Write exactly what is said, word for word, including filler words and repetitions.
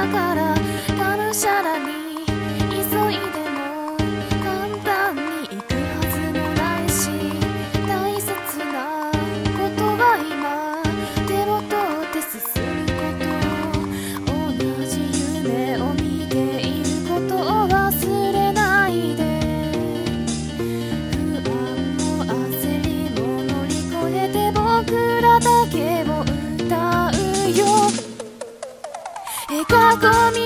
だからがむしゃらに急いでも簡単に行くはずもないし、大切なことは今手元で進むこと、同じ夢を見ていることを忘れないで、不安も焦りも乗り越えて僕らだけを歌うよ。描こみ